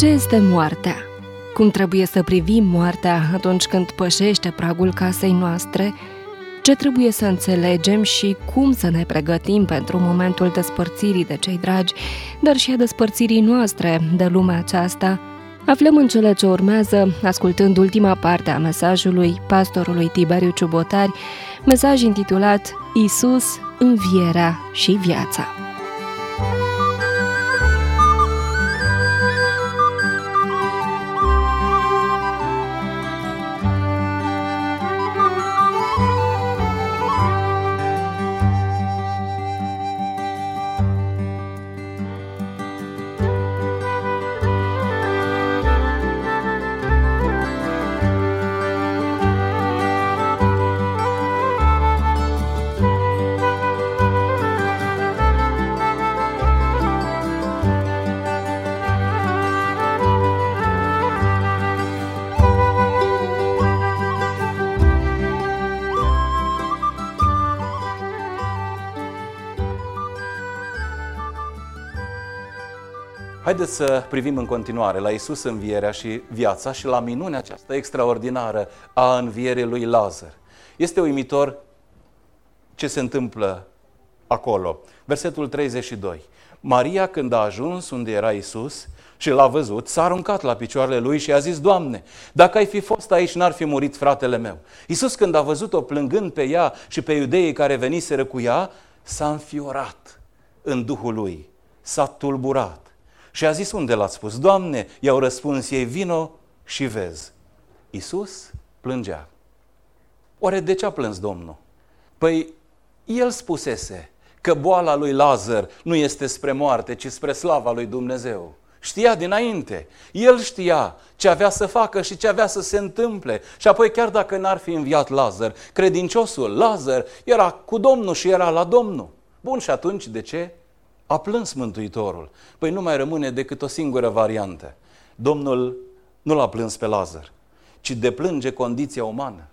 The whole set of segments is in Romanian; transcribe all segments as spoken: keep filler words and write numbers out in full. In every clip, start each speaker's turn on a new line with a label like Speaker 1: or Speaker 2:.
Speaker 1: Ce este moartea? Cum trebuie să privim moartea atunci când pășește pragul casei noastre? Ce trebuie să înțelegem și cum să ne pregătim pentru momentul despărțirii de cei dragi, dar și a despărțirii noastre de lumea aceasta? Aflăm în cele ce urmează, ascultând ultima parte a mesajului pastorului Tiberiu Ciubotari, mesaj intitulat Iisus, învierea și viața.
Speaker 2: Haideți să privim în continuare la Iisus, învierea și viața și la minunea aceasta extraordinară a învierii lui Lazar. Este uimitor ce se întâmplă acolo. Versetul treizeci și doi. Maria, când a ajuns unde era Iisus și l-a văzut, s-a aruncat la picioarele lui și a zis: Doamne, dacă ai fi fost aici, n-ar fi murit fratele meu. Iisus, când a văzut-o plângând pe ea și pe iudeii care veniseră cu ea, s-a înfiorat în duhul lui, s-a tulburat. Și a zis: unde l-ați pus? Doamne, i-au răspuns ei: vino și vezi. Iisus plângea. Oare de ce a plâns Domnul? Păi el spusese că boala lui Lazar nu este spre moarte, ci spre slava lui Dumnezeu. Știa dinainte. El știa ce avea să facă și ce avea să se întâmple. Și apoi, chiar dacă n-ar fi înviat Lazar, credinciosul Lazar era cu Domnul și era la Domnul. Bun, și atunci de ce a plâns Mântuitorul? Păi nu mai rămâne decât o singură variantă. Domnul nu l-a plâns pe Lazar, ci deplânge condiția umană.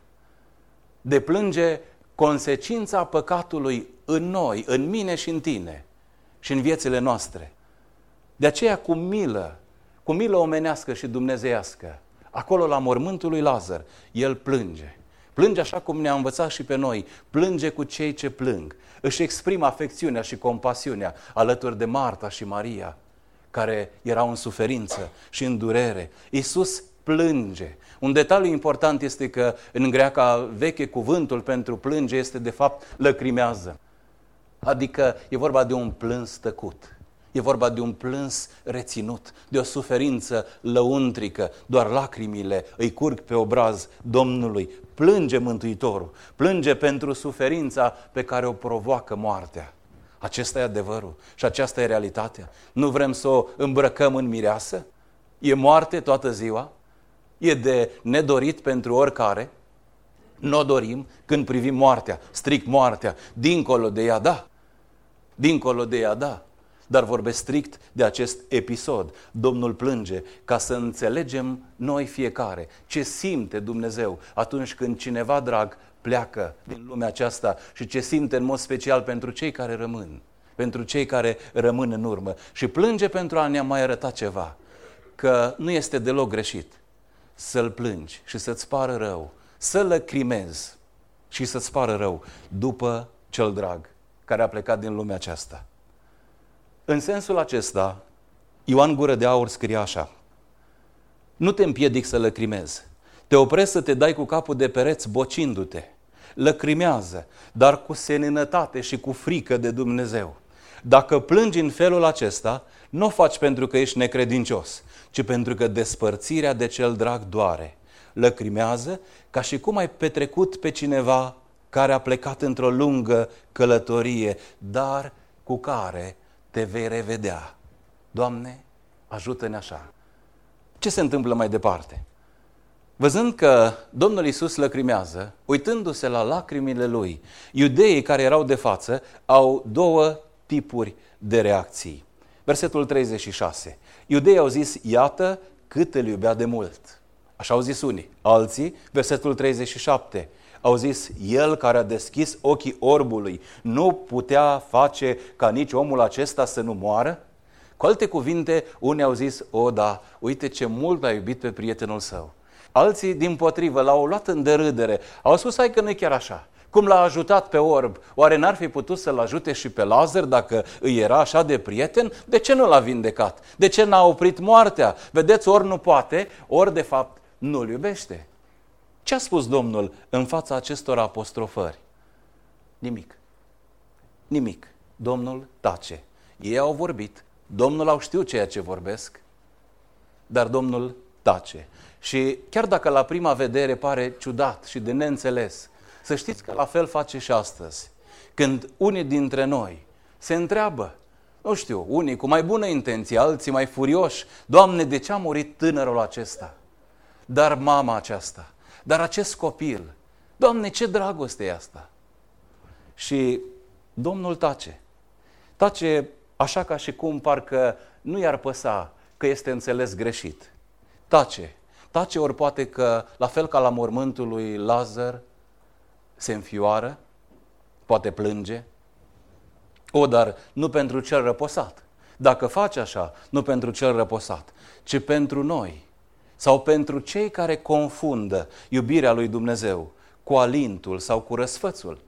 Speaker 2: Deplânge consecința păcatului în noi, în mine și în tine și în viețile noastre. De aceea, cu milă, cu milă omenească și dumnezeiască, acolo la mormântul lui Lazar, el plânge. Plânge așa cum ne-a învățat și pe noi, plânge cu cei ce plâng. Își exprimă afecțiunea și compasiunea alături de Marta și Maria, care erau în suferință și în durere. Iisus plânge. Un detaliu important este că în greaca veche cuvântul pentru plânge este de fapt lăcrimează. Adică e vorba de un plâns tăcut. E vorba de un plâns reținut, de o suferință lăuntrică, doar lacrimile îi curg pe obraz Domnului. Plânge Mântuitorul, plânge pentru suferința pe care o provoacă moartea. Acesta e adevărul și aceasta e realitatea. Nu vrem să o îmbrăcăm în mireasă? E moarte toată ziua? E de nedorit pentru oricare? Nu o dorim când privim moartea, strict moartea, dincolo de ea, da. Dincolo de ea, da. Dar vorbesc strict de acest episod. Domnul plânge ca să înțelegem noi fiecare ce simte Dumnezeu atunci când cineva drag pleacă din lumea aceasta și ce simte în mod special pentru cei care rămân, pentru cei care rămân în urmă. Și plânge pentru a ne mai arăta ceva, că nu este deloc greșit să-l plângi și să-ți pară rău, să lăcrimezi și să-ți pară rău după cel drag care a plecat din lumea aceasta. În sensul acesta, Ioan Gură de Aur scrie așa: nu te împiedic să lăcrimezi, te opresc să te dai cu capul de pereți bocindu-te. Lăcrimează, dar cu seninătate și cu frică de Dumnezeu. Dacă plângi în felul acesta, nu o faci pentru că ești necredincios, ci pentru că despărțirea de cel drag doare. Lăcrimează ca și cum ai petrecut pe cineva care a plecat într-o lungă călătorie, dar cu care te vei revedea. Doamne, ajută-ne așa. Ce se întâmplă mai departe? Văzând că Domnul Iisus lăcrimează, uitându-se la lacrimile lui, iudeii care erau de față au două tipuri de reacții. Versetul treizeci și șase. Iudeii au zis: iată cât îl iubea de mult. Așa au zis unii. Alții, versetul treizeci și șapte, au zis: el care a deschis ochii orbului nu putea face ca nici omul acesta să nu moară? Cu alte cuvinte, unii au zis, o, da, uite ce mult l-a iubit pe prietenul său. Alții, dimpotrivă, l-au luat în derâdere. Au spus, hai că nu e chiar așa. Cum l-a ajutat pe orb, oare n-ar fi putut să-l ajute și pe Lazar dacă îi era așa de prieten? De ce nu l-a vindecat? De ce n-a oprit moartea? Vedeți, ori nu poate, ori de fapt nu-l iubește. Ce a spus Domnul în fața acestor apostrofări? Nimic. Nimic. Domnul tace. Ei au vorbit, Domnul au știut ceea ce vorbesc, dar Domnul tace. Și chiar dacă la prima vedere pare ciudat și de neînțeles, să știți că la fel face și astăzi. Când unii dintre noi se întreabă, nu știu, unii cu mai bună intenție, alții mai furioși, Doamne, de ce a murit tânărul acesta? Dar mama aceasta, dar acest copil, Doamne, ce dragoste e asta? Și Domnul tace. Tace așa ca și cum parcă nu i-ar păsa că este înțeles greșit. Tace. Tace ori poate că, la fel ca la mormântul lui Lazar, se înfioară, poate plânge. O, dar nu pentru cel răposat. Dacă face așa, nu pentru cel răposat, ci pentru noi sau pentru cei care confundă iubirea lui Dumnezeu cu alintul sau cu răsfățul.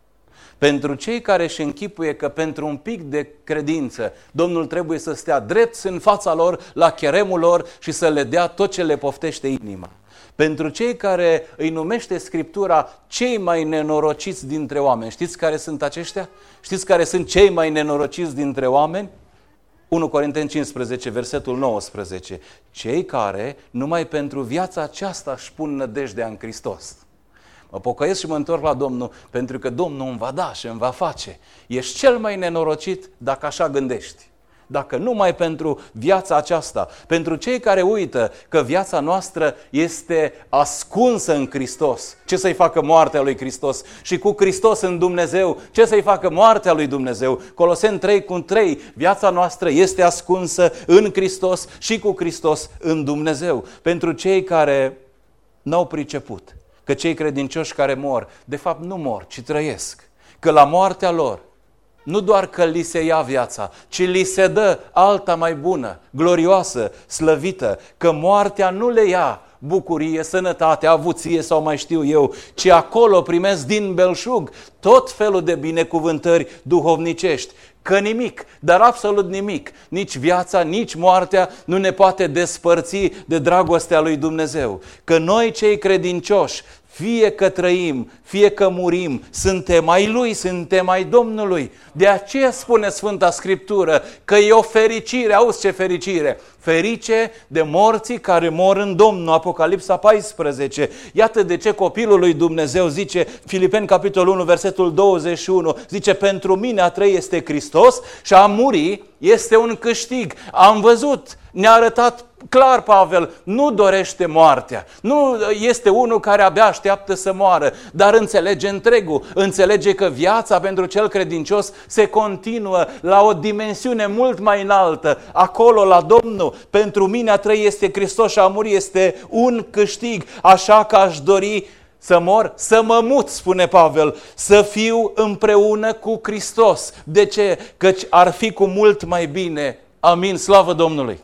Speaker 2: Pentru cei care își închipuie că pentru un pic de credință Domnul trebuie să stea drept în fața lor, la cheremul lor și să le dea tot ce le poftește inima. Pentru cei care îi numește Scriptura cei mai nenorociți dintre oameni. Știți care sunt aceștia? Știți care sunt cei mai nenorociți dintre oameni? unu Corinteni cincisprezece, versetul nouăsprezece. Cei care numai pentru viața aceasta își pun nădejdea în Hristos. Mă pocăiesc și mă întorc la Domnul pentru că Domnul îmi va da și îmi va face. Ești cel mai nenorocit dacă așa gândești. Dacă numai pentru viața aceasta, pentru cei care uită că viața noastră este ascunsă în Hristos, ce să-i facă moartea lui Hristos? Și cu Hristos în Dumnezeu, ce să-i facă moartea lui Dumnezeu? Coloseni trei cu trei, viața noastră este ascunsă în Hristos și cu Hristos în Dumnezeu. Pentru cei care n-au priceput că cei credincioși care mor, de fapt nu mor, ci trăiesc. Că la moartea lor, nu doar că li se ia viața, ci li se dă alta mai bună, glorioasă, slăvită, că moartea nu le ia bucurie, sănătate, avuție sau mai știu eu, ci acolo primesc din belșug tot felul de binecuvântări duhovnicești. Că nimic, dar absolut nimic, nici viața, nici moartea nu ne poate despărți de dragostea lui Dumnezeu. Că noi cei credincioși, fie că trăim, fie că murim, suntem ai Lui, suntem ai Domnului. De aceea spune Sfânta Scriptură că e o fericire, auzi ce fericire, ferice de morții care mor în Domnul, Apocalipsa paisprezece. Iată de ce copilul lui Dumnezeu zice, Filipeni capitolul unu, versetul douăzeci și unu, zice, pentru mine a trăi este Hristos și a muri este un câștig. Am văzut, ne-a arătat clar Pavel, nu dorește moartea, nu este unul care abia așteaptă să moară, dar înțelege întregul, înțelege că viața pentru cel credincios se continuă la o dimensiune mult mai înaltă, acolo la Domnul. Pentru mine a trăi este Hristos și a muri este un câștig, așa că aș dori să mor, să mă mut, spune Pavel, să fiu împreună cu Hristos. De ce? Căci ar fi cu mult mai bine. Amin, slavă Domnului!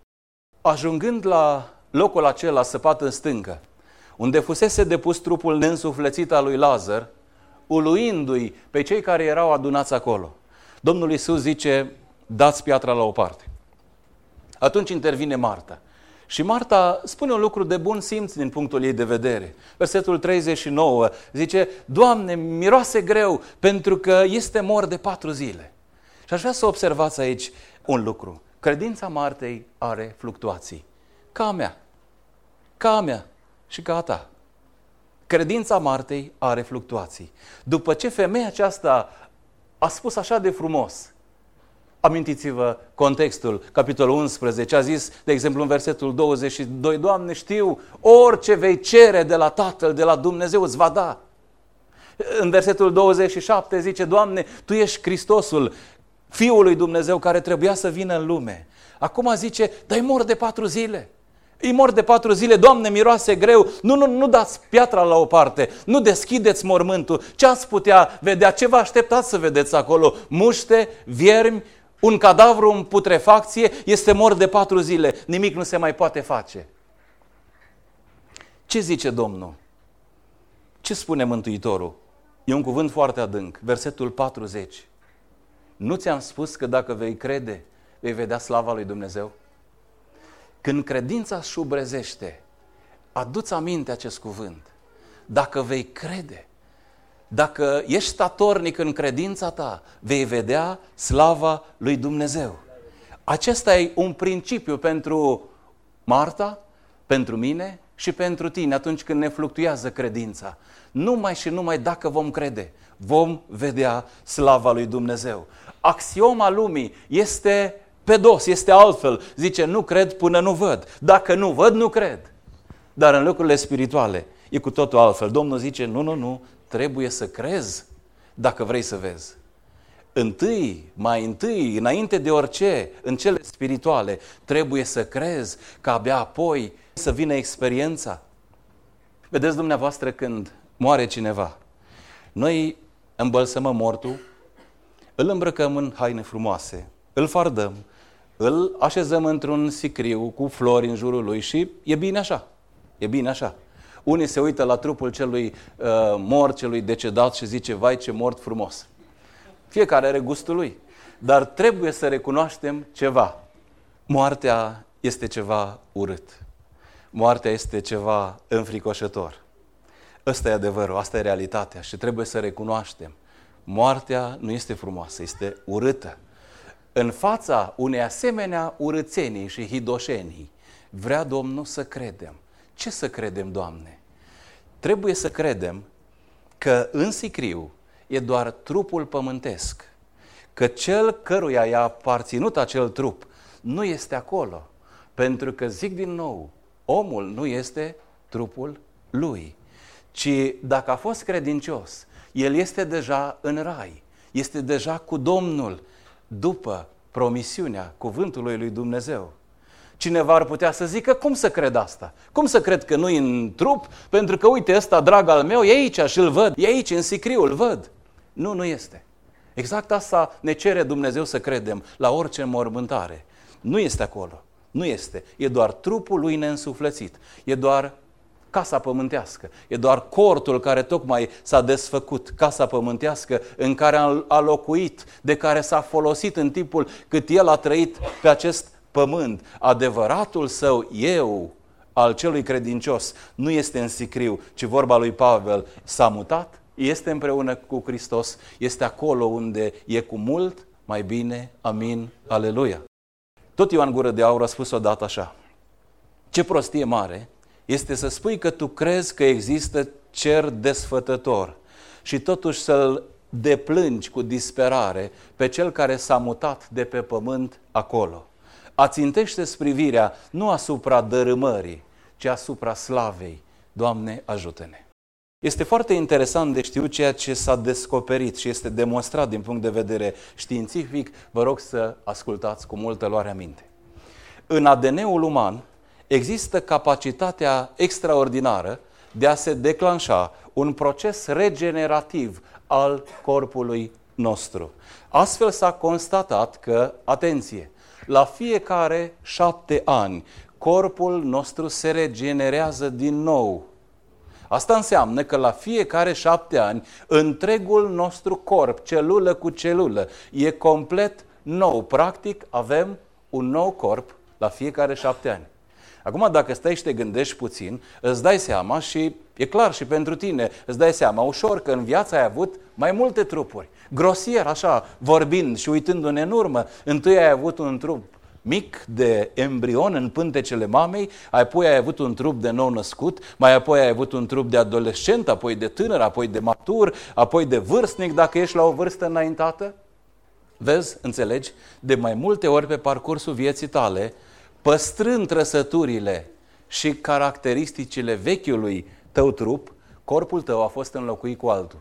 Speaker 2: Ajungând la locul acela săpat în stâncă, unde fusese depus trupul neînsuflețit al lui Lazar, uluindu-i pe cei care erau adunați acolo, Domnul Iisus zice, dați piatra la o parte. Atunci intervine Marta. Și Marta spune un lucru de bun simț din punctul ei de vedere. Versetul treizeci și nouă zice, Doamne, miroase greu pentru că este mor de patru zile. Și aș vrea să observați aici un lucru. Credința Martei are fluctuații. Ca a mea, ca a mea și ca a ta. Credința Martei are fluctuații. După ce femeia aceasta a spus așa de frumos, amintiți-vă contextul, capitolul unsprezece, a zis, de exemplu, în versetul douăzeci și doi, Doamne, știu, orice vei cere de la Tatăl, de la Dumnezeu, îți va da. În versetul douăzeci și șapte zice, Doamne, Tu ești Hristosul, Fiul lui Dumnezeu care trebuia să vină în lume. Acum zice, dar îi mor de patru zile. Îi mor de patru zile, Doamne, miroase greu. Nu, nu, nu dați piatra la o parte, nu deschideți mormântul. Ce ați putea vedea? Ce vă așteptați să vedeți acolo? Muște, viermi, Un cadavru în putrefacție este mort de patru zile. Nimic nu se mai poate face. Ce zice Domnul? Ce spune Mântuitorul? E un cuvânt foarte adânc. Versetul patruzeci. Nu ți-am spus că dacă vei crede, vei vedea slava lui Dumnezeu? Când credința șubrezește, adu-ți aminte acest cuvânt. Dacă vei crede, dacă ești statornic în credința ta, vei vedea slava lui Dumnezeu. Acesta e un principiu pentru Marta, pentru mine și pentru tine atunci când ne fluctuează credința. Numai și numai dacă vom crede, vom vedea slava lui Dumnezeu. Axioma lumii este pe dos, este altfel. Zice, nu cred până nu văd. Dacă nu văd, nu cred. Dar în lucrurile spirituale e cu totul altfel. Domnul zice, nu, nu, nu, trebuie să crezi dacă vrei să vezi. Întâi, mai întâi, înainte de orice, în cele spirituale, trebuie să crezi, că abia apoi să vină experiența. Vedeți dumneavoastră când moare cineva, noi îmbălsămăm mortul, îl îmbrăcăm în haine frumoase, îl fardăm, îl așezăm într-un sicriu cu flori în jurul lui și e bine așa, e bine așa. Unii se uită la trupul celui uh, mort, celui decedat și zice, vai ce mort frumos. Fiecare are gustul lui, dar trebuie să recunoaștem ceva. Moartea este ceva urât. Moartea este ceva înfricoșător. Ăsta e adevărul, asta e realitatea și trebuie să recunoaștem. Moartea nu este frumoasă, este urâtă. În fața unei asemenea urâțenii și hidoșenii, vrea Domnul să credem. Ce să credem, Doamne? Trebuie să credem că în sicriu e doar trupul pământesc, că cel căruia i-a aparținut acel trup nu este acolo, pentru că, zic din nou, omul nu este trupul lui, ci dacă a fost credincios, el este deja în rai, este deja cu Domnul după promisiunea cuvântului lui Dumnezeu. Cineva ar putea să zică, cum să cred asta? Cum să cred că nu-i în trup? Pentru că, uite, ăsta, drag al meu, e aici și îl văd, e aici, în sicriu, îl văd. Nu, nu este. Exact asta ne cere Dumnezeu să credem la orice înmormântare. Nu este acolo. Nu este. E doar trupul lui neînsuflețit. E doar casa pământească. E doar cortul care tocmai s-a desfăcut, casa pământească în care a locuit, de care s-a folosit în timpul cât el a trăit pe acest pământ. Adevăratul său eu, al celui credincios, nu este în sicriu, ci vorba lui Pavel s-a mutat, este împreună cu Hristos, este acolo unde e cu mult mai bine. Amin. Aleluia. Tot Ioan Gură de Aur a spus odată așa: ce prostie mare este să spui că tu crezi că există cer desfătător și totuși să-l deplângi cu disperare pe cel care s-a mutat de pe pământ acolo. Ațintește-ți privirea nu asupra dărâmării, ci asupra slavei. Doamne, ajută-ne! Este foarte interesant de știut ceea ce s-a descoperit și este demonstrat din punct de vedere științific. Vă rog să ascultați cu multă luare aminte. În A D N-ul uman există capacitatea extraordinară de a se declanșa un proces regenerativ al corpului nostru. Astfel s-a constatat că, atenție, la fiecare șapte ani, corpul nostru se regenerează din nou. Asta înseamnă că la fiecare șapte ani, întregul nostru corp, celulă cu celulă, e complet nou. Practic, avem un nou corp la fiecare șapte ani. Acum, dacă stai și te gândești puțin, îți dai seama și e clar și pentru tine, îți dai seama ușor că în viață ai avut mai multe trupuri. Grosier, așa, vorbind și uitându-ne în urmă, întâi ai avut un trup mic de embrion în pântecele mamei, apoi ai avut un trup de nou-născut, mai apoi ai avut un trup de adolescent, apoi de tânăr, apoi de matur, apoi de vârstnic, dacă ești la o vârstă înaintată. Vezi, înțelegi? De mai multe ori pe parcursul vieții tale, păstrând trăsăturile și caracteristicile vechiului tău trup, corpul tău a fost înlocuit cu altul.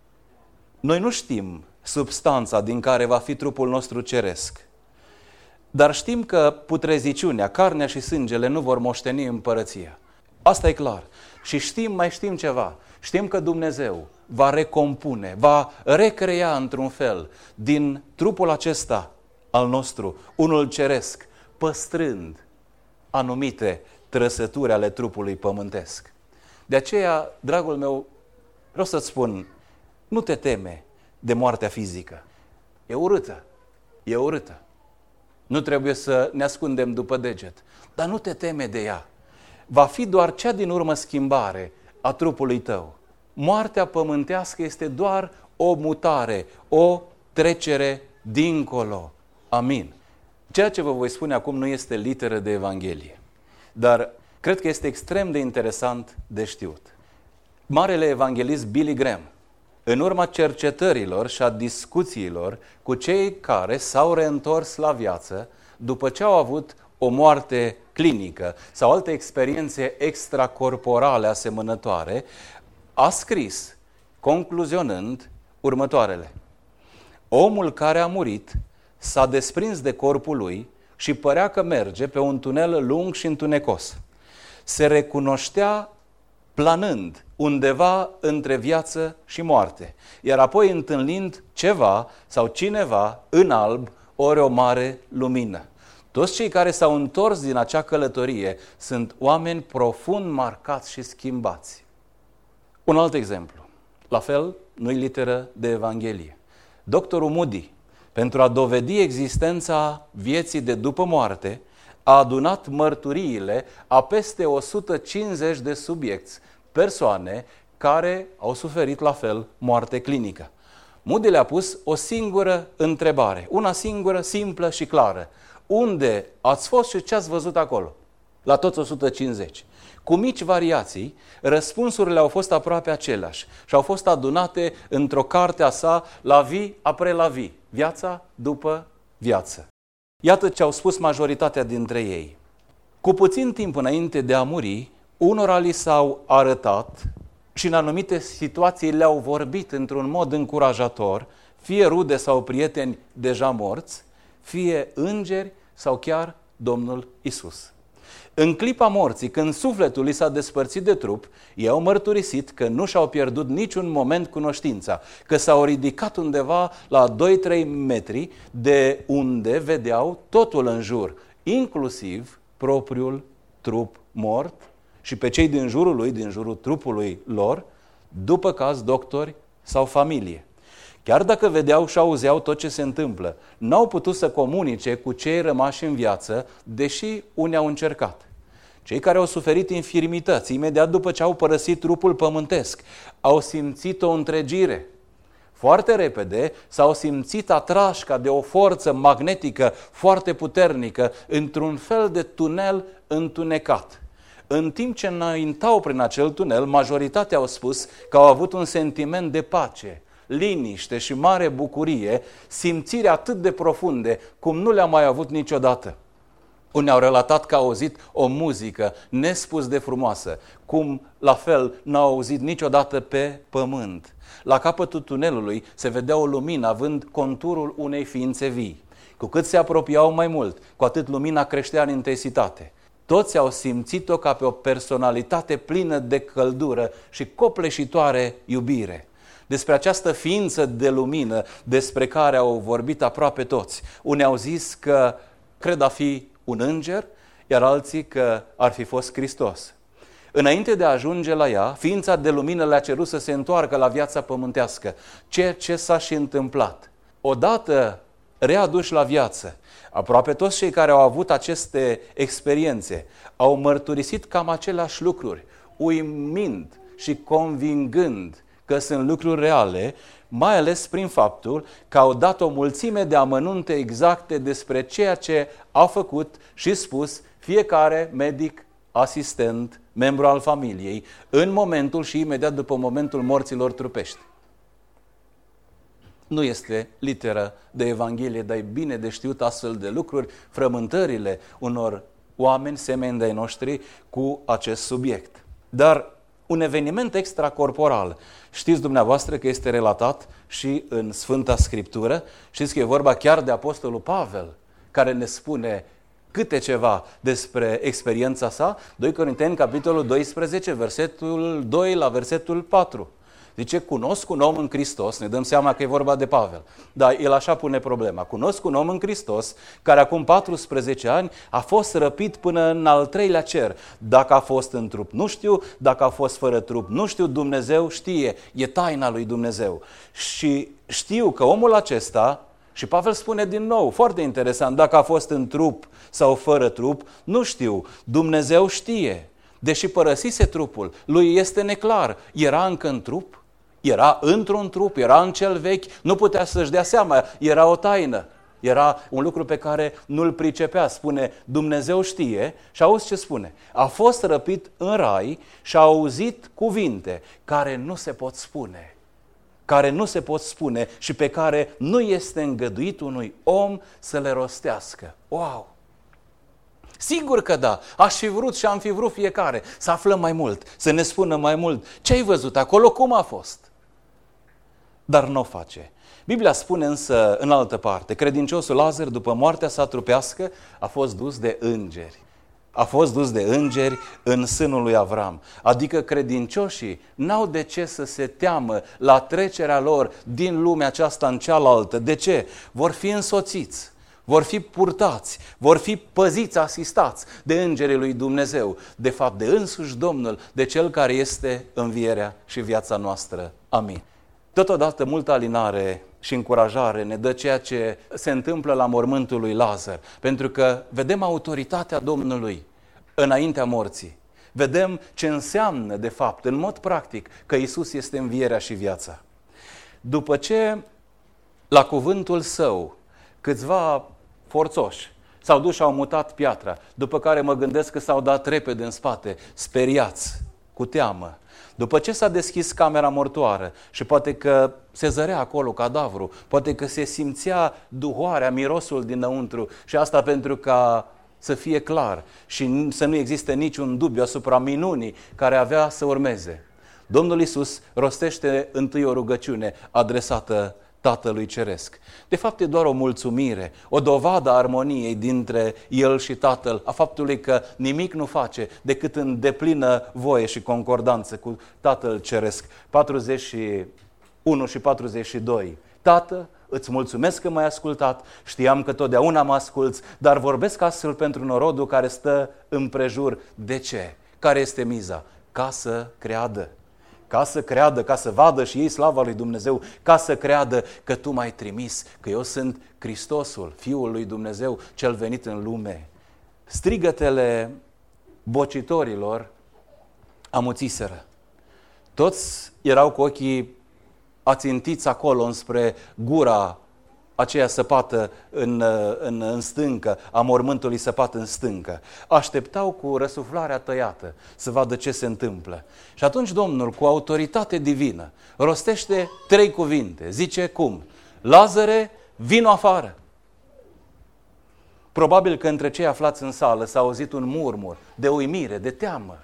Speaker 2: Noi nu știm substanța din care va fi trupul nostru ceresc, dar știm că putreziciunea, carnea și sângele nu vor moșteni împărăția. Asta e clar. Și știm, mai știm ceva. Știm că Dumnezeu va recompune, va recrea într-un fel din trupul acesta al nostru, unul ceresc, păstrând anumite trăsături ale trupului pământesc. De aceea, dragul meu, vreau să-ți spun, nu te teme de moartea fizică. E urâtă, e urâtă. Nu trebuie să ne ascundem după deget, dar nu te teme de ea. Va fi doar cea din urmă schimbare a trupului tău. Moartea pământească este doar o mutare, o trecere dincolo. Amin. Ceea ce vă voi spune acum nu este literă de Evanghelie, dar cred că este extrem de interesant de știut. Marele evanghelist Billy Graham, în urma cercetărilor și a discuțiilor cu cei care s-au reîntors la viață după ce au avut o moarte clinică sau alte experiențe extracorporale asemănătoare, a scris, concluzionând, următoarele. Omul care a murit s-a desprins de corpul lui și părea că merge pe un tunel lung și întunecos. Se recunoștea planând undeva între viață și moarte, iar apoi întâlnind ceva sau cineva în alb, ori o mare lumină. Toți cei care s-au întors din acea călătorie sunt oameni profund marcați și schimbați. Un alt exemplu, la fel, nu-i literă de Evanghelie. Doctorul Moody, pentru a dovedi existența vieții de după moarte, a adunat mărturiile a peste o sută cincizeci de subiecți, persoane care au suferit la fel moarte clinică. Moody le-a pus o singură întrebare, una singură, simplă și clară. Unde ați fost și ce ați văzut acolo? La toți o sută cincizeci. Cu mici variații, răspunsurile au fost aproape aceleași și au fost adunate într-o carte a sa, La vie après la vie, viața după viață. Iată ce au spus majoritatea dintre ei. Cu puțin timp înainte de a muri, unora li s-au arătat și în anumite situații le-au vorbit într-un mod încurajator, fie rude sau prieteni deja morți, fie îngeri sau chiar Domnul Isus. În clipa morții, când sufletul li s-a despărțit de trup, ei au mărturisit că nu și-au pierdut niciun moment cunoștința, că s-au ridicat undeva la doi trei metri de unde vedeau totul în jur, inclusiv propriul trup mort și pe cei din jurul lui, din jurul trupului lor, după caz doctori sau familie. Chiar dacă vedeau și auzeau tot ce se întâmplă, n-au putut să comunice cu cei rămași în viață, deși unii au încercat. Cei care au suferit infirmități, imediat după ce au părăsit trupul pământesc, au simțit o întregire. Foarte repede s-au simțit atrași ca de o forță magnetică foarte puternică într-un fel de tunel întunecat. În timp ce înaintau prin acel tunel, majoritatea au spus că au avut un sentiment de pace, liniște și mare bucurie, simțiri atât de profunde cum nu le-a mai avut niciodată. Unii au relatat că au auzit o muzică nespus de frumoasă, cum la fel n-au auzit niciodată pe pământ. La capătul tunelului se vedea o lumină având conturul unei ființe vii. Cu cât se apropiau mai mult, cu atât lumina creștea în intensitate. Toți au simțit-o ca pe o personalitate plină de căldură și copleșitoare iubire. Despre această ființă de lumină despre care au vorbit aproape toți. Unii au zis că cred a fi un înger, iar alții că ar fi fost Hristos. Înainte de a ajunge la ea, ființa de lumină le-a cerut să se întoarcă la viața pământească, ceea ce s-a și întâmplat. Odată readuși la viață, aproape toți cei care au avut aceste experiențe au mărturisit cam aceleași lucruri, uimind și convingând că sunt lucruri reale, mai ales prin faptul că au dat o mulțime de amănunte exacte despre ceea ce a făcut și spus fiecare medic, asistent, membru al familiei, în momentul și imediat după momentul morților trupești. Nu este literă de Evanghelie, dar e bine de știut astfel de lucruri, frământările unor oameni semeni de-ai noștri cu acest subiect. Dar un eveniment extracorporal, știți dumneavoastră că este relatat și în Sfânta Scriptură, știți că e vorba chiar de Apostolul Pavel, care ne spune câte ceva despre experiența sa, doi Corinteni, capitolul doisprezece, versetul doi la versetul patru. Zice, cunosc un om în Hristos, ne dăm seama că e vorba de Pavel, dar el așa pune problema. Cunosc un om în Hristos care acum paisprezece ani a fost răpit până în al treilea cer. Dacă a fost în trup, nu știu, dacă a fost fără trup, nu știu, Dumnezeu știe, e taina lui Dumnezeu. Și știu că omul acesta, și Pavel spune din nou, foarte interesant, dacă a fost în trup sau fără trup, nu știu, Dumnezeu știe. Deși părăsise trupul, lui este neclar, era încă în trup, era într-un trup, era în cel vechi, nu putea să-și dea seama, era o taină, era un lucru pe care nu-l pricepea, spune Dumnezeu știe și auzi ce spune, a fost răpit în rai și a auzit cuvinte care nu se pot spune, care nu se pot spune și pe care nu este îngăduit unui om să le rostească. Wow! Sigur că da, aș fi vrut și am fi vrut fiecare să aflăm mai mult, să ne spună mai mult ce ai văzut acolo, cum a fost. Dar nu o face. Biblia spune însă în altă parte, credinciosul Lazar după moartea sa trupească a fost dus de îngeri. A fost dus de îngeri în sânul lui Avram. Adică credincioșii n-au de ce să se teamă la trecerea lor din lumea aceasta în cealaltă. De ce? Vor fi însoțiți. Vor fi purtați, vor fi păziți, asistați de îngerii lui Dumnezeu, de fapt de însuși Domnul, de Cel care este învierea și viața noastră. Amin. Totodată multă alinare și încurajare ne dă ceea ce se întâmplă la mormântul lui Lazar, pentru că vedem autoritatea Domnului înaintea morții. Vedem ce înseamnă, de fapt, în mod practic, că Iisus este învierea și viața. După ce, la cuvântul Său, câțiva forțoși s-au dus și au mutat piatra, după care mă gândesc că s-au dat repede în spate, speriați, cu teamă. După ce s-a deschis camera mortoară și poate că se zărea acolo cadavru, poate că se simțea duhoarea, mirosul dinăuntru și asta pentru ca să fie clar și să nu existe niciun dubiu asupra minunii care avea să urmeze. Domnul Iisus rostește întâi o rugăciune adresată Tatălui Ceresc. De fapt, e doar o mulțumire, o dovadă a armoniei dintre El și Tatăl, a faptului că nimic nu face decât în deplină voie și concordanță cu Tatăl Ceresc. patruzeci și unu și patruzeci și doi. Tată, îți mulțumesc că m-ai ascultat, știam că totdeauna mă asculți, dar vorbesc astfel pentru norodul care stă împrejur. De ce? Care este miza? Ca să creadă. Ca să creadă, ca să vadă și ei slava lui Dumnezeu, ca să creadă că Tu m-ai trimis, că eu sunt Hristosul, Fiul lui Dumnezeu, cel venit în lume. Strigătele bocitorilor amuțiseră. Toți erau cu ochii ațintiți acolo înspre gura aceea săpată în, în, în stâncă, a mormântului săpat în stâncă. Așteptau cu răsuflarea tăiată să vadă ce se întâmplă. Și atunci Domnul, cu autoritate divină, rostește trei cuvinte. Zice cum? Lazare, vino afară! Probabil că între cei aflați în sală s-a auzit un murmur de uimire, de teamă.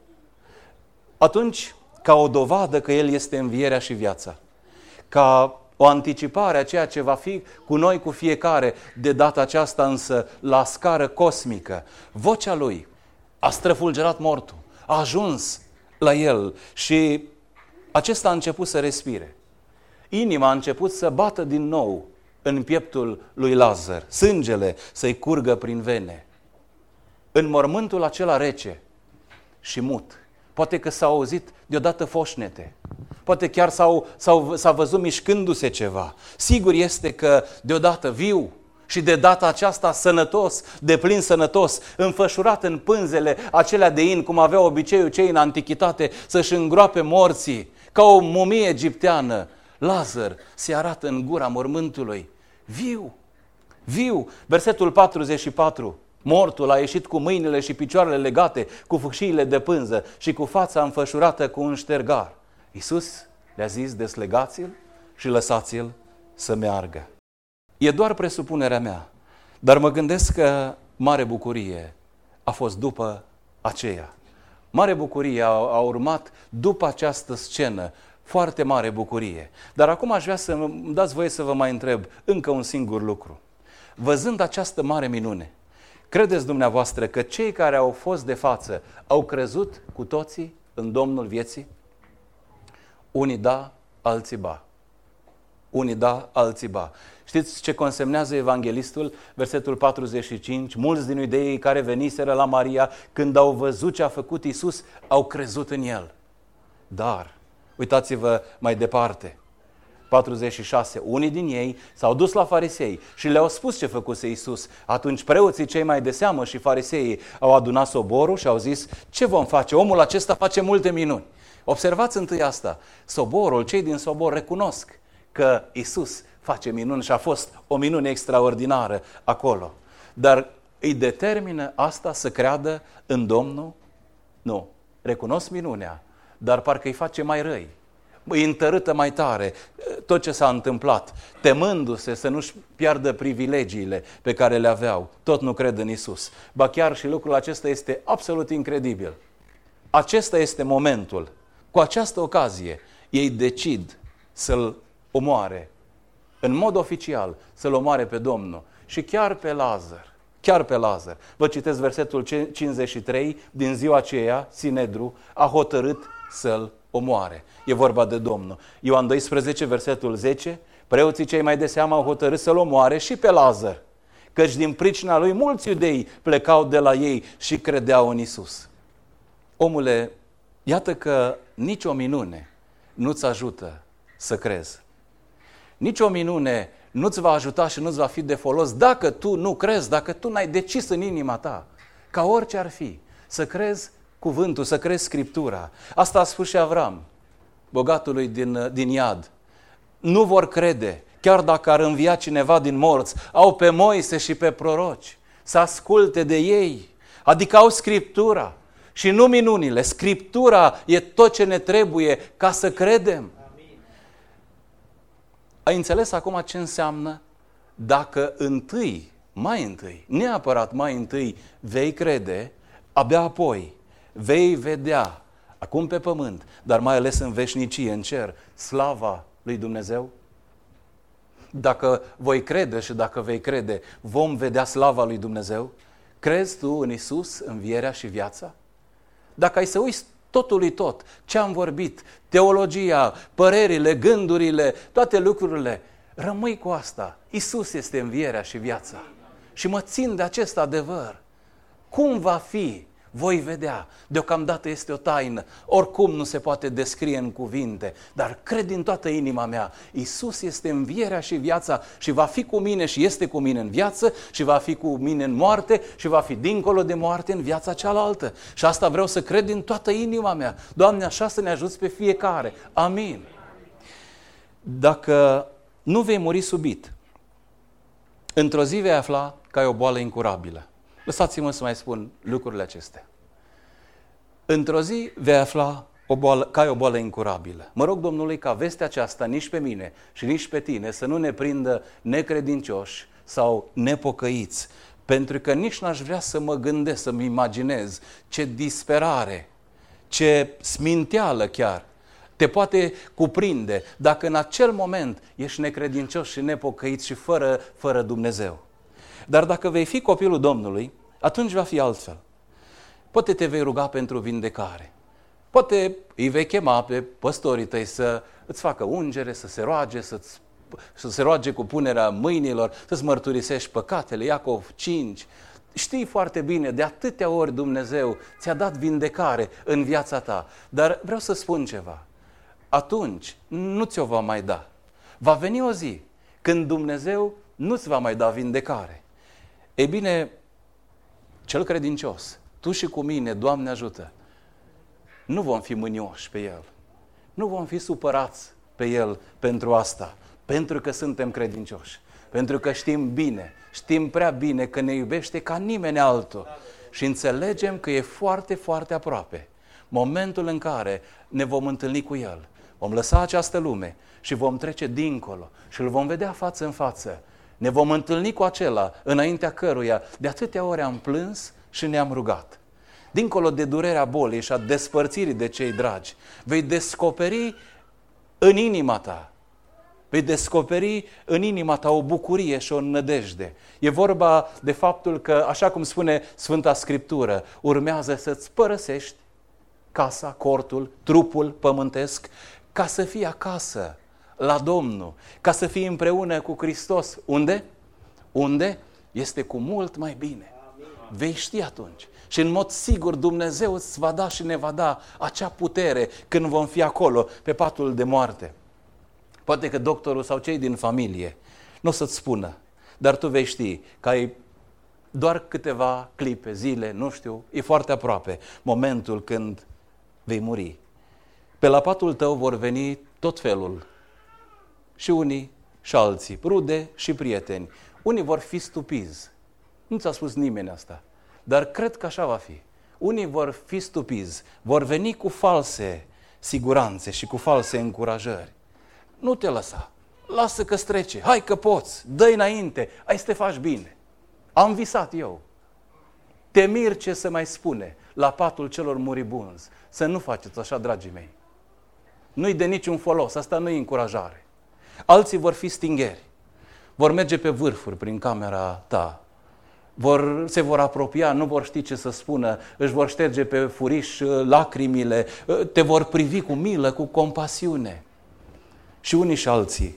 Speaker 2: Atunci, ca o dovadă că El este învierea și viața, ca o anticipare a ceea ce va fi cu noi, cu fiecare, de data aceasta însă la scară cosmică. Vocea Lui a străfulgerat mortul, a ajuns la el și acesta a început să respire. Inima a început să bată din nou în pieptul lui Lazar, sângele să-i curgă prin vene. În mormântul acela rece și mut, poate că s-au auzit deodată foșnete, poate chiar s-au, s-au, s-a văzut mișcându-se ceva. Sigur este că deodată viu și de data aceasta sănătos, deplin sănătos, înfășurat în pânzele acelea de in, cum aveau obiceiul cei în antichitate să-și îngroape morții, ca o mumie egipteană. Lazar se arată în gura mormântului, viu, viu. Versetul patruzeci și patru. Mortul a ieșit cu mâinile și picioarele legate, cu fâșiile de pânză și cu fața înfășurată cu un ștergar. Iisus le-a zis, deslegați-l și lăsați-l să meargă. E doar presupunerea mea, dar mă gândesc că mare bucurie a fost după aceea. Mare bucurie a, a urmat după această scenă, foarte mare bucurie. Dar acum aș vrea să îmi dați voie să vă mai întreb încă un singur lucru. Văzând această mare minune, credeți dumneavoastră că cei care au fost de față au crezut cu toții în Domnul vieții? Unii da, alții ba. Unii da, alții ba. Știți ce consemnează evanghelistul? Versetul patruzeci și cinci. Mulți din iudeii care veniseră la Maria, când au văzut ce a făcut Iisus, au crezut în El. Dar, uitați-vă mai departe, patruzeci și șase. Unii din ei s-au dus la farisei și le-au spus ce făcuse Iisus. Atunci preoții cei mai de seamă și fariseii au adunat soborul și au zis: ce vom face? Omul acesta face multe minuni. Observați întâi asta. Soborul, cei din sobor recunosc că Iisus face minuni și a fost o minune extraordinară acolo. Dar îi determină asta să creadă în Domnul? Nu. Recunosc minunea, dar parcă îi face mai răi. Îi întărâtă mai tare tot ce s-a întâmplat, temându-se să nu-și piardă privilegiile pe care le aveau. Tot nu cred în Iisus. Ba chiar și lucrul acesta este absolut incredibil. Acesta este momentul. Cu această ocazie, ei decid să-L omoare, în mod oficial, să-L omoare pe Domnul și chiar pe Lazar. Chiar pe Lazar. Vă citesc versetul cincizeci și trei. Din ziua aceea, Sinedru a hotărât să-L omoare. E vorba de Domnul. Ioan doisprezece, versetul zece. Preoții cei mai de seamă au hotărât să-L omoare și pe Lazar, căci din pricina lui mulți iudei plecau de la ei și credeau în Iisus. Omule, iată că nicio minune nu-ți ajută să crezi. Nici o minune nu-ți va ajuta și nu-ți va fi de folos dacă tu nu crezi, dacă tu n-ai decis în inima ta, ca orice ar fi, să crezi cuvântul, să crezi Scriptura. Asta a spus și Avram, bogatului din, din Iad. Nu vor crede, chiar dacă ar învia cineva din morți, au pe Moise și pe proroci, să asculte de ei, adică au Scriptura și nu minunile. Scriptura e tot ce ne trebuie ca să credem. Ai înțeles acum ce înseamnă? Dacă întâi, mai întâi, neapărat mai întâi vei crede, abia apoi vei vedea, acum pe pământ, dar mai ales în veșnicie, în cer, slava lui Dumnezeu? Dacă voi crede și dacă vei crede, vom vedea slava lui Dumnezeu? Crezi tu în Iisus, învierea și viața? Dacă ai să uiți totului tot, ce am vorbit, teologia, părerile, gândurile, toate lucrurile, rămâi cu asta. Iisus este învierea și viața. Și mă țin de acest adevăr. Cum va fi? Voi vedea. Deocamdată este o taină. Oricum nu se poate descrie în cuvinte. Dar cred din toată inima mea. Iisus este învierea și viața și va fi cu mine și este cu mine în viață și va fi cu mine în moarte și va fi dincolo de moarte în viața cealaltă. Și asta vreau să cred din toată inima mea. Doamne, așa să ne ajuți pe fiecare. Amin. Dacă nu vei muri subit, într-o zi vei afla că ai o boală incurabilă. Lăsați-mă să mai spun lucrurile acestea. Într-o zi vei afla o boală, că ai o boală incurabilă. Mă rog Domnului ca vestea aceasta nici pe mine și nici pe tine să nu ne prindă necredincioși sau nepocăiți, pentru că nici n-aș vrea să mă gândesc, să-mi imaginez ce disperare, ce sminteală chiar te poate cuprinde dacă în acel moment ești necredincios și nepocăit și fără, fără Dumnezeu. Dar dacă vei fi copilul Domnului, atunci va fi altfel. Poate te vei ruga pentru vindecare. Poate îi vei chema pe păstorii tăi să îți facă ungere, să se roage, să-ți, să se roage cu punerea mâinilor, să-ți mărturisești păcatele. Iacov cinci. Știi foarte bine, de atâtea ori Dumnezeu ți-a dat vindecare în viața ta. Dar vreau să spun ceva. Atunci nu ți-o va mai da. Va veni o zi când Dumnezeu nu-ți va mai da vindecare. Ei bine, cel credincios, tu și cu mine, Doamne ajută, nu vom fi mânioși pe El. Nu vom fi supărați pe El pentru asta, pentru că suntem credincioși, pentru că știm bine, știm prea bine că ne iubește ca nimeni altul și înțelegem că e foarte, foarte aproape momentul în care ne vom întâlni cu El. Vom lăsa această lume și vom trece dincolo și îl vom vedea față în față. Ne vom întâlni cu acela înaintea căruia de atâtea ori am plâns și ne-am rugat. Dincolo de durerea bolii și a despărțirii de cei dragi, vei descoperi în inima ta, vei descoperi în inima ta o bucurie și o nădejde. E vorba de faptul că, așa cum spune Sfânta Scriptură, urmează să-ți părăsești casa, cortul, trupul pământesc, ca să fii acasă la Domnul, ca să fii împreună cu Hristos. Unde? Unde? Este cu mult mai bine. Vei ști atunci. Și în mod sigur Dumnezeu îți va da și ne va da acea putere când vom fi acolo, pe patul de moarte. Poate că doctorul sau cei din familie nu o să-ți spună, dar tu vei ști că ai doar câteva clipe, zile, nu știu, e foarte aproape momentul când vei muri. Pe la patul tău vor veni tot felul, și unii și alții, rude și prieteni. Unii vor fi stupizi. Nu ți-a spus nimeni asta, dar cred că așa va fi. Unii vor fi stupizi, vor veni cu false siguranțe și cu false încurajări. Nu te lăsa, lasă că strece, hai că poți, dă-i înainte, ai să te faci bine. Am visat eu. Te mir ce să mai spune la patul celor muribunzi. Să nu faceți așa, dragii mei. Nu-i de niciun folos, asta nu-i încurajare. Alții vor fi stingheri, vor merge pe vârfuri prin camera ta, vor, se vor apropia, nu vor ști ce să spună, își vor șterge pe furiș lacrimile, te vor privi cu milă, cu compasiune. Și unii și alții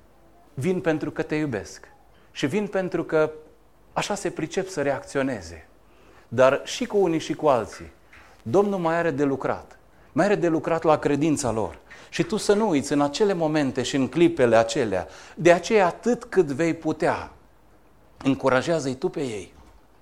Speaker 2: vin pentru că te iubesc și vin pentru că așa se pricep să reacționeze. Dar și cu unii și cu alții, Domnul mai are de lucrat, mai are de lucrat la credința lor. Și tu să nu uiți în acele momente și în clipele acelea, de aceea atât cât vei putea, încurajează-i tu pe ei.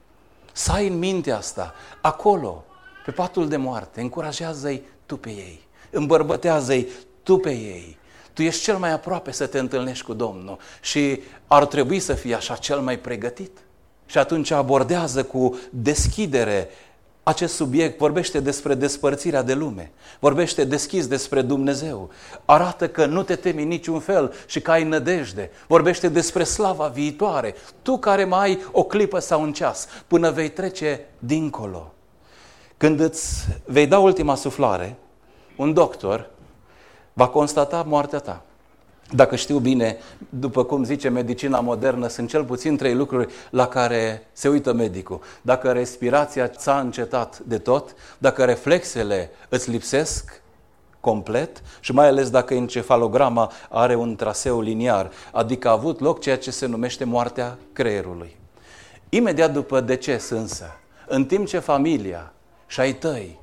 Speaker 2: Să ai în minte asta, acolo, pe patul de moarte, încurajează-i tu pe ei, îmbărbătează-i tu pe ei. Tu ești cel mai aproape să te întâlnești cu Domnul și ar trebui să fii așa cel mai pregătit. Și atunci abordează cu deschidere acest subiect, vorbește despre despărțirea de lume, vorbește deschis despre Dumnezeu, arată că nu te temi niciun fel și că ai nădejde, vorbește despre slava viitoare, tu care mai ai o clipă sau un ceas, până vei trece dincolo. Când îți vei da ultima suflare, un doctor va constata moartea ta. Dacă știu bine, după cum zice medicina modernă, sunt cel puțin trei lucruri la care se uită medicul. Dacă respirația ți-a încetat de tot, dacă reflexele îți lipsesc complet și mai ales dacă encefalograma are un traseu liniar, adică a avut loc ceea ce se numește moartea creierului. Imediat după deces însă, în timp ce familia și ai tăi,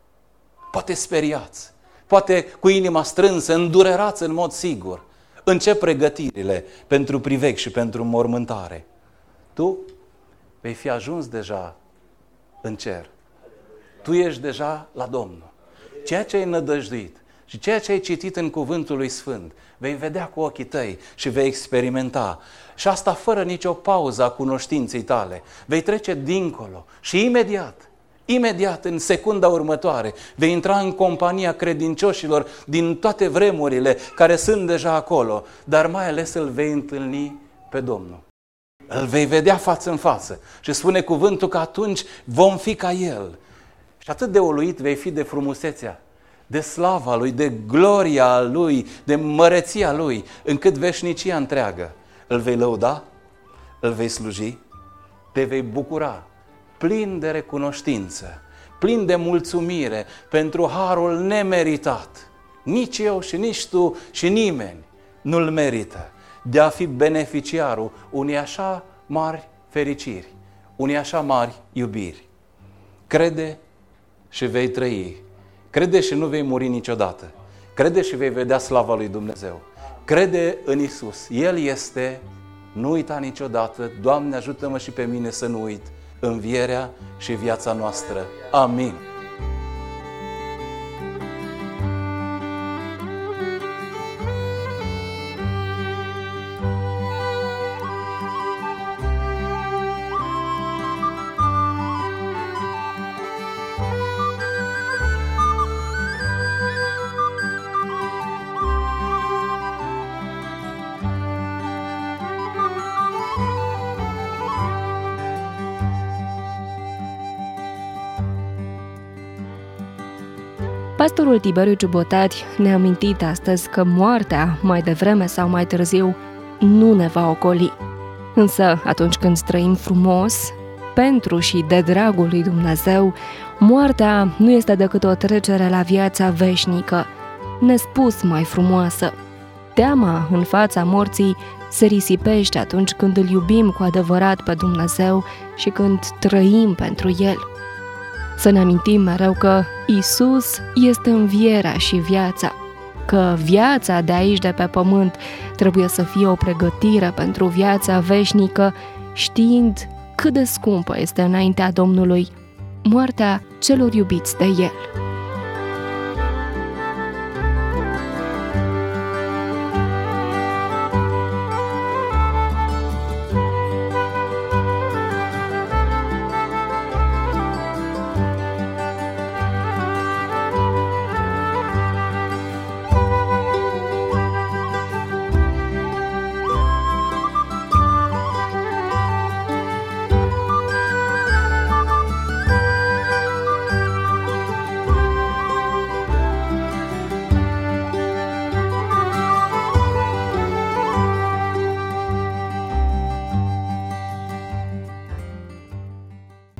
Speaker 2: poate speriați, poate cu inima strânsă, îndurerați în mod sigur, încep pregătirile pentru priveg și pentru mormântare. Tu vei fi ajuns deja în cer. Tu ești deja la Domnul. Ceea ce ai nădăjduit și ceea ce ai citit în Cuvântul lui Sfânt, vei vedea cu ochii tăi și vei experimenta. Și asta fără nicio pauză a cunoștinței tale. Vei trece dincolo și imediat, imediat, în secunda următoare, vei intra în compania credincioșilor din toate vremurile care sunt deja acolo, dar mai ales îl vei întâlni pe Domnul. Îl vei vedea față în față și spune cuvântul că atunci vom fi ca El. Și atât de uluit vei fi de frumusețea, de slava Lui, de gloria Lui, de măreția Lui, încât veșnicia întreagă îl vei lăuda, îl vei sluji, te vei bucura, plin de recunoștință, plin de mulțumire pentru harul nemeritat. Nici eu și nici tu și nimeni nu-l merită, de a fi beneficiarul unei așa mari fericiri, unei așa mari iubiri. Crede și vei trăi. Crede și nu vei muri niciodată. Crede și vei vedea slava lui Dumnezeu. Crede în Isus. El este, nu uita niciodată. Doamne, ajută-mă și pe mine să nu uit învierea și viața noastră. Amin.
Speaker 1: Pastorul Tiberiu Ciubotați ne-a amintit astăzi că moartea, mai devreme sau mai târziu, nu ne va ocoli. Însă, atunci când trăim frumos, pentru și de dragul lui Dumnezeu, moartea nu este decât o trecere la viața veșnică. nespus mai frumoasă. Teama în fața morții se risipește atunci când îl iubim cu adevărat pe Dumnezeu și când trăim pentru El. Să ne amintim mereu că Iisus este învierea și viața, că viața de aici, de pe pământ, trebuie să fie o pregătire pentru viața veșnică, știind cât de scumpă este înaintea Domnului moartea celor iubiți de El.